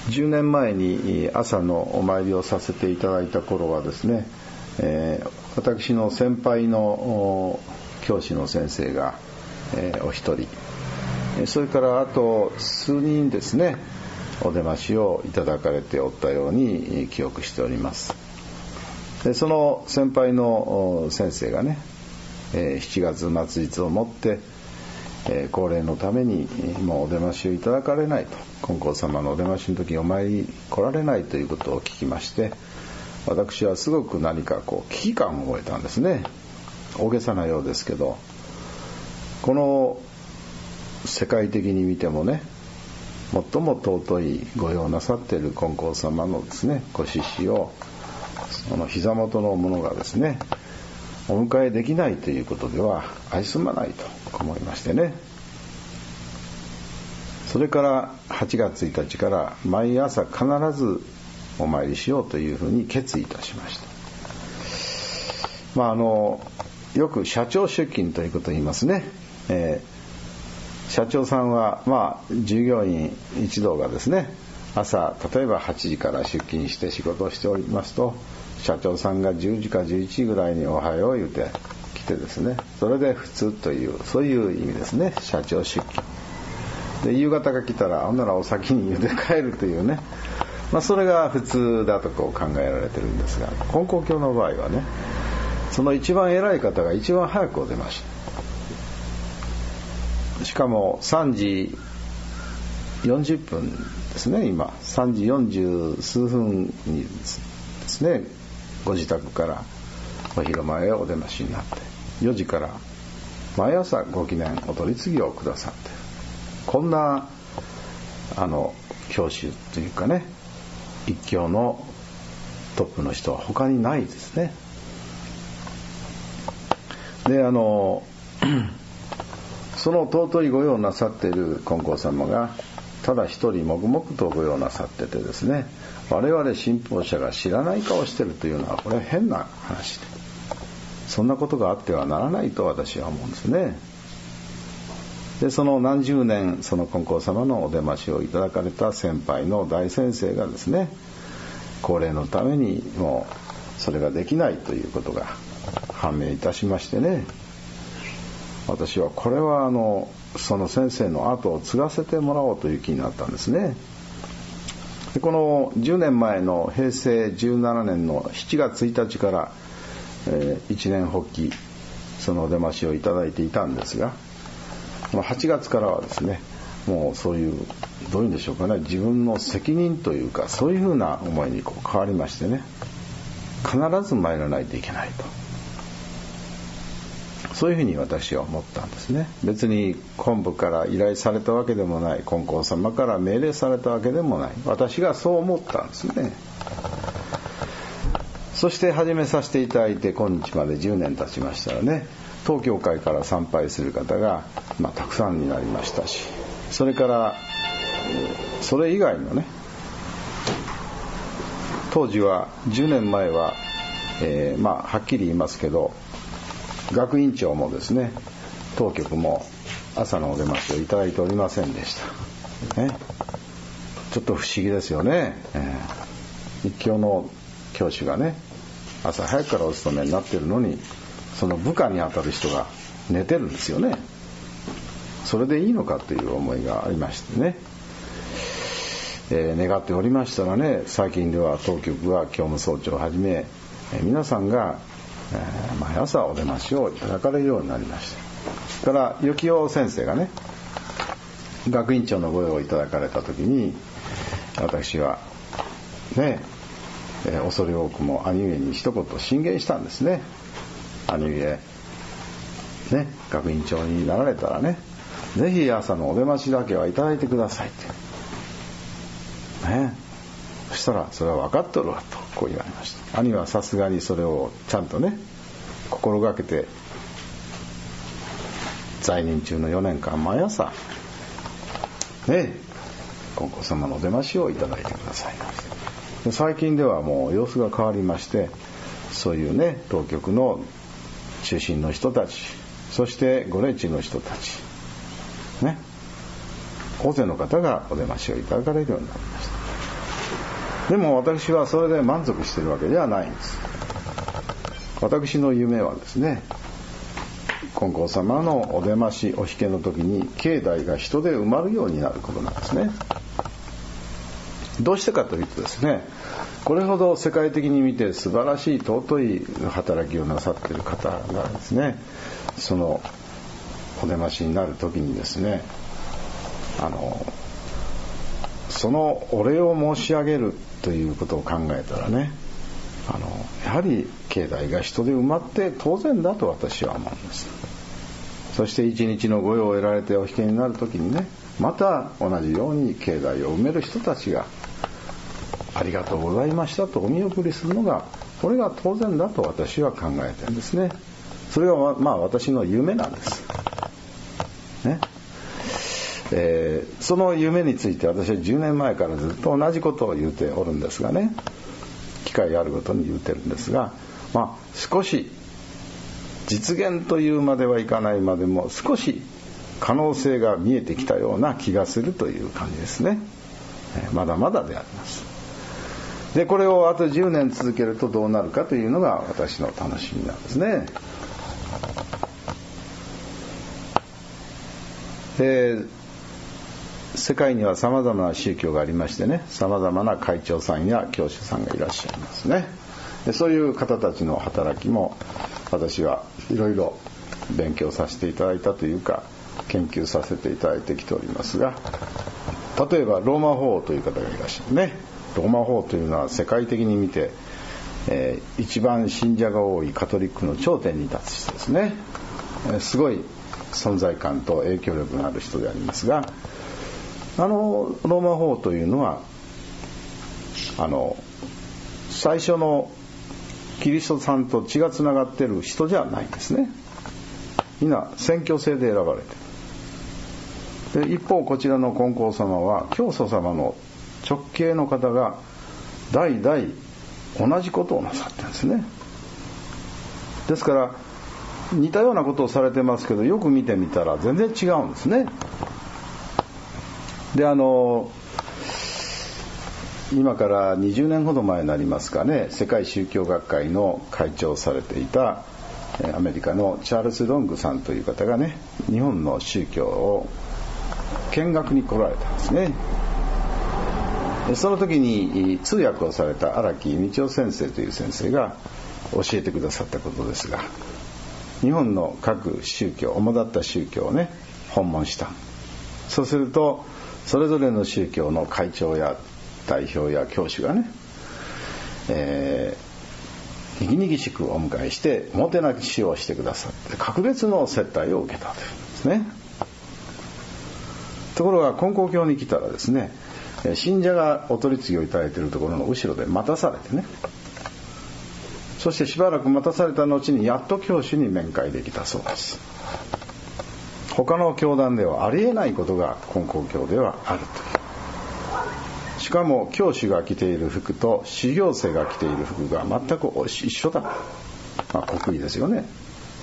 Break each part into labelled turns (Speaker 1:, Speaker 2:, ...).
Speaker 1: 10年前に朝のお参りをさせていただいた頃はですね、私の先輩の教師の先生が、お一人、それからあと数人ですね、お出ましをいただかれておったように記憶しております。でその先輩の先生がね、7月末日をもって高齢のためにもうお出ましをいただかれないと、金光様のお出ましの時お参り来られないということを聞きまして、私はすごく何か危機感を覚えたんですね。大げさなようですけど、この世界的に見てもね、最も尊い御用なさっている金光様のですね、ご獅子をその膝元の者がですね、お迎えできないということでは愛すまないと思いましてね、それから8月1日から毎朝必ずお参りしようというふうに決意いたしました。よく社長出勤ということを言いますね。社長さんは従業員一同がですね、朝例えば8時から出勤して仕事をしておりますと、社長さんが10時か11時ぐらいにおはよう言うて来てですね、それで普通という、そういう意味ですね、社長出勤で。夕方が来たらほんならお先に茹で帰るというね、それが普通だと考えられてるんですが、金光教の場合はね、その一番偉い方が一番早くお出まし、しかも3時40分ですね、今3時40数分にですね、ご自宅からお広間へお出ましになって、4時から毎朝ご記念お取り次ぎをくださって、こんな教師というかね、一教のトップの人は他にないですね。でその尊い御用なさっている金光様がただ一人黙々と御用なさっててですね、我々信奉者が知らない顔してるというのはこれ変な話で、そんなことがあってはならないと私は思うんですね。でその何十年その金光様のお出ましをいただかれた先輩の大先生がですね、高齢のためにもうそれができないということが判明いたしましてね、私はこれはその先生の後を継がせてもらおうという気になったんですね。でこの10年前の平成17年の7月1日から、一年発起そのお出ましをいただいていたんですが、8月からはですね、もうそういうどういうんでしょうかね、自分の責任というかそういうふうな思いに変わりましてね、必ず参らないといけないと、そういうふうに私は思ったんですね。別に本部から依頼されたわけでもない、金光様から命令されたわけでもない、私がそう思ったんですね。そして始めさせていただいて今日まで10年経ちましたらね、当教会から参拝する方が、たくさんになりましたし、それからそれ以外のね、当時は10年前は、はっきり言いますけど、学院長もですね、当局も朝のお出ましをいただいておりませんでした、ちょっと不思議ですよね、一教の教師がね、朝早くからお勤めになっているのに、その部下にあたる人が寝てるんですよね。それでいいのかという思いがありましてね、願っておりましたらね、最近では当局は教務総長をはじめ、皆さんが、毎朝お出ましをいただかれるようになりました。それから幸男先生がね、学院長の御用をいただかれた時に、私はね、恐れ多くも兄上に一言進言したんですね。兄上ね、学院長になられたらね、ぜひ朝のお出ましだけはいただいてくださいってね。そしたら、それは分かっとるわとこう言われました。兄はさすがにそれをちゃんとね心がけて、在任中の4年間毎朝ね、金光様のお出ましをいただいてくださいました。で最近ではもう様子が変わりまして、そういうね、当局の中心の人たち、そしてご霊地の人たちね、大勢の方がお出ましをいただかれるようになりました。 でも私はそれで満足しているわけではないんです。私の夢はですね、金光様のお出ましお引けの時に境内が人で埋まるようになることなんですね。どうしてかというとですね、これほど世界的に見て素晴らしい尊い働きをなさっている方がですね、そのお出ましになる時にですね、そのお礼を申し上げるということを考えたらね、やはり境内が人で埋まって当然だと私は思うんです。そして一日の御用を得られてお引けになる時にね、また同じように境内を埋める人たちがありがとうございましたとお見送りするのが、これが当然だと私は考えてるんですね。それが私の夢なんですね。その夢について私は10年前からずっと同じことを言うておるんですがね、機会あるごとに言うてるんですが、少し実現というまではいかないまでも少し可能性が見えてきたような気がするという感じですね。まだまだであります。でこれをあと10年続けるとどうなるかというのが私の楽しみなんですね。世界には様々な宗教がありましてね、様々な会長さんや教主さんがいらっしゃいますね。でそういう方たちの働きも私はいろいろ勉強させていただいたというか研究させていただいてきておりますが、例えばローマ法王という方がいらっしゃるね。ローマ法王というのは世界的に見て、一番信者が多いカトリックの頂点に立つ人ですね。すごい存在感と影響力のある人でありますが、ローマ法王というのは最初のキリストさんと血がつながっている人じゃないんですね。みんな選挙制で選ばれている。で一方こちらの金光様は教祖様の直系の方が代々同じことをなさってるんですね。ですから似たようなことをされてますけど、よく見てみたら全然違うんですね。で今から20年ほど前になりますかね、世界宗教学会の会長をされていたアメリカのチャールズ・ロングさんという方がね、日本の宗教を見学に来られたんですね。その時に通訳をされた荒木道夫先生という先生が教えてくださったことですが、日本の各宗教、主だった宗教をね訪問した。そうするとそれぞれの宗教の会長や代表や教主がね、にぎにぎしくお迎えしておもてなしをしてくださって格別の接待を受けたというんですね。ところが金光教に来たらですね、信者がお取り次ぎをいただいているところの後ろで待たされてね、そしてしばらく待たされた後にやっと教主に面会できたそうです。他の教団ではありえないことが金光教ではあるという。しかも教主が着ている服と修行生が着ている服が全く一緒だ。国威ですよね。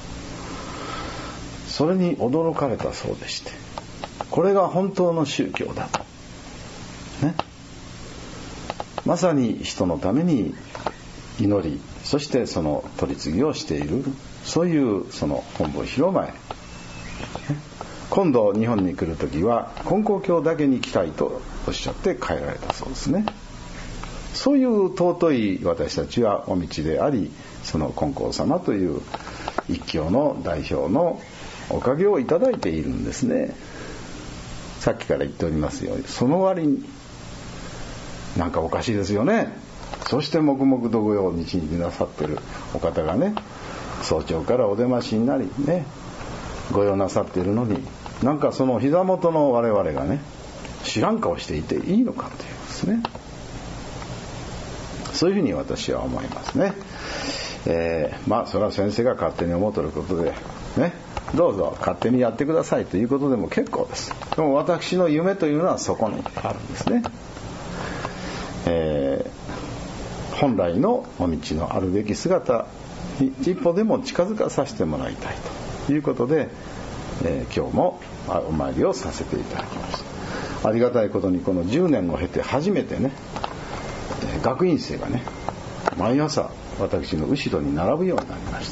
Speaker 1: それに驚かれたそうでして、これが本当の宗教だと、ね、まさに人のために祈り、そしてその取り次ぎをしている、そういうその本部広前、今度日本に来るときは金光教だけに来たいとおっしゃって帰られたそうですね。そういう尊い私たちはお道であり、その金光様という一教の代表のおかげをいただいているんですね。さっきから言っておりますように、その割になんかおかしいですよね。そして黙々と御用を日になさっているお方がね、早朝からお出ましになりね、御用なさっているのに、なんかその膝元の我々がね知らん顔していていいのかというですね、そういうふうに私は思いますね。それは先生が勝手に思うとることでね、どうぞ勝手にやってくださいということでも結構です。でも私の夢というのはそこにあるんですね。本来のお道のあるべき姿に一歩でも近づかさせてもらいたいということで、今日もお参りをさせていただきました。ありがたいことにこの10年を経て初めてね、 学院生がね毎朝私の後ろに並ぶようになりました。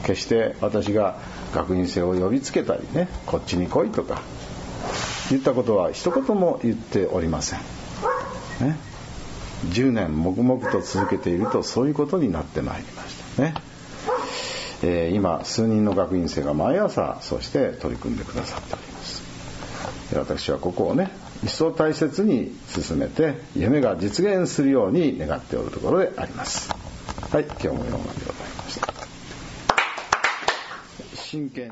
Speaker 1: 決して私が学院生を呼びつけたりね、こっちに来いとか言ったことは一言も言っておりません、ね、10年黙々と続けているとそういうことになってまいりましたね。今数人の学院生が毎朝そうして取り組んでくださっております。私はここをね一層大切に進めて夢が実現するように願っておるところであります。はい、今日も4話でございました。真剣